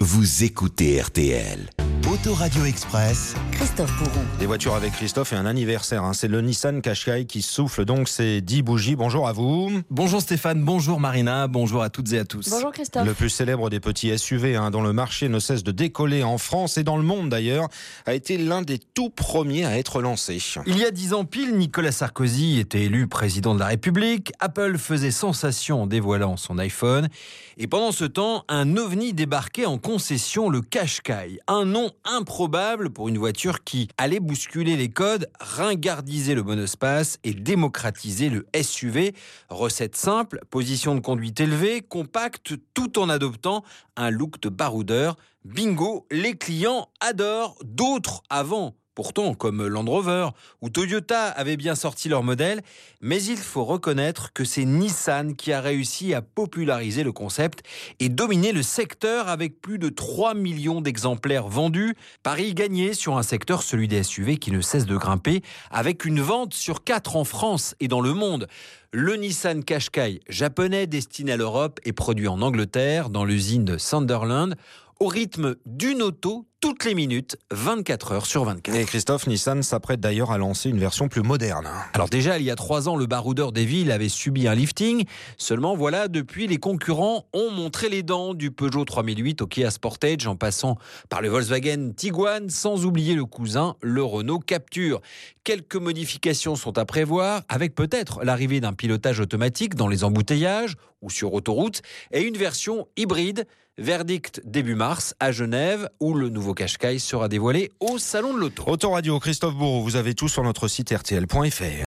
vous écoutez RTL. Autoradio Express. Christophe Bourron. Des voitures avec Christophe et un anniversaire. C'est le Nissan Qashqai qui souffle donc ses 10 bougies. Bonjour à vous. Bonjour Stéphane, bonjour Marina, bonjour à toutes et à tous. Bonjour Christophe. Le plus célèbre des petits SUV, dont le marché ne cesse de décoller en France et dans le monde d'ailleurs, a été l'un des tout premiers à être lancé. Il y a 10 ans pile, Nicolas Sarkozy était élu président de la République. Apple faisait sensation en dévoilant son iPhone. Et pendant ce temps, un ovni débarquait en concession, le Qashqai. Un nom improbable pour une voiture qui allait bousculer les codes, ringardiser le monospace et démocratiser le SUV. Recette simple, position de conduite élevée, compacte, tout en adoptant un look de baroudeur. Bingo, les clients adorent, d'autres avant. Pourtant, comme Land Rover ou Toyota avaient bien sorti leur modèle, mais il faut reconnaître que c'est Nissan qui a réussi à populariser le concept et dominer le secteur avec plus de 3 millions d'exemplaires vendus. Paris gagné sur un secteur, celui des SUV, qui ne cesse de grimper, avec une vente sur 4 en France et dans le monde. Le Nissan Qashqai japonais destiné à l'Europe est produit en Angleterre, dans l'usine de Sunderland, au rythme d'une auto toutes les minutes, 24 heures sur 24. Et Christophe, Nissan s'apprête d'ailleurs à lancer une version plus moderne. Alors déjà, il y a 3 ans, le baroudeur des villes avait subi un lifting. Seulement voilà, depuis, les concurrents ont montré les dents, du Peugeot 3008 au Kia Sportage, en passant par le Volkswagen Tiguan, sans oublier le cousin, le Renault Captur. Quelques modifications sont à prévoir, avec peut-être l'arrivée d'un pilotage automatique dans les embouteillages ou sur autoroute, et une version hybride. Verdict début mars à Genève, où le nouveau Qashqai sera dévoilé au Salon de l'Auto. Autoradio, Christophe Bourreau, vous avez tout sur notre site rtl.fr.